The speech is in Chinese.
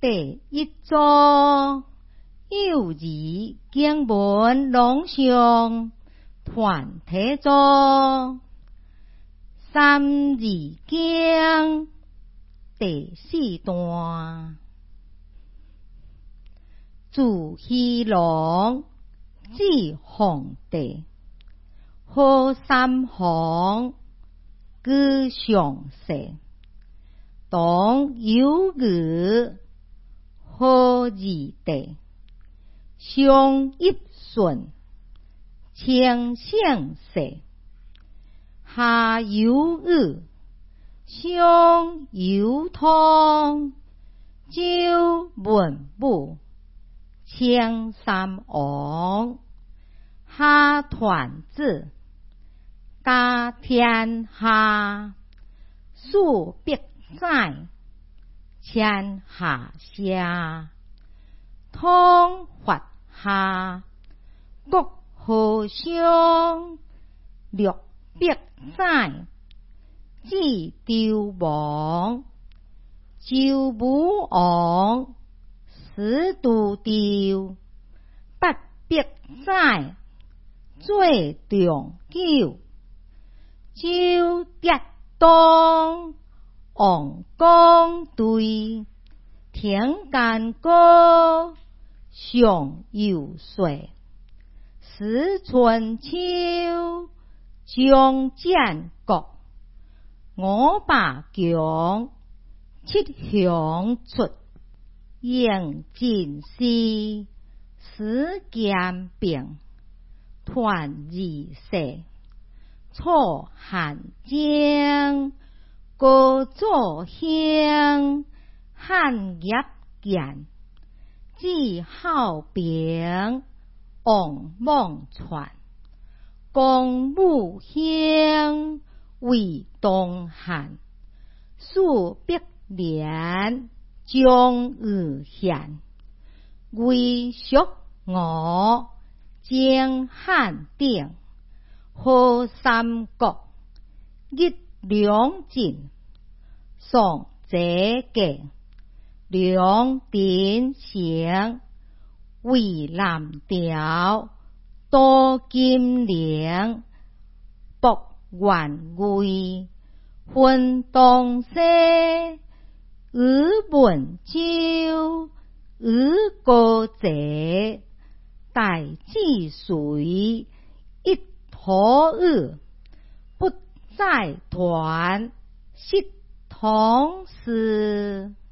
第一组幼儿经文朗诵团体组，三字经第四段。自羲郎至皇帝，好三行居上世。当有语好字地，上一顺清相世。下有语上有通，周文武清三王。下团子家天下，数百载天下下。通法下国和尚，六百载至周王。周武王始度周，八百载最长久。周跌当王光对，天干高上有岁。时春秋将建国，五霸强七雄出。应进士史兼并，团二世楚汉争。高祖兴汉业建，至孝平王莽篡。光武兴为东汉，数百年将而现。魏蜀吴征汉鼎，好三国一两晋。宋这个梁典城，为南朝多金陵。博元魏分东西，语文州语高济。代治水一土语，不在团悉同事。